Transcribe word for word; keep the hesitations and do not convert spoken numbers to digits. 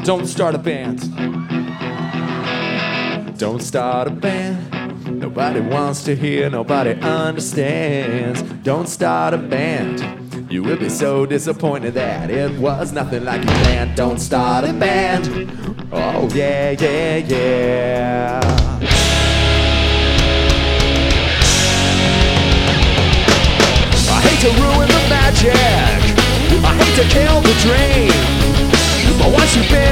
Don't start a band. Don't start a band. Nobody wants to hear, nobody understands. Don't start a band. You will be so disappointed that it was nothing like you planned. Don't start a band. Oh yeah, yeah, yeah. I hate to ruin the magic, I hate to kill the dream, but once you've been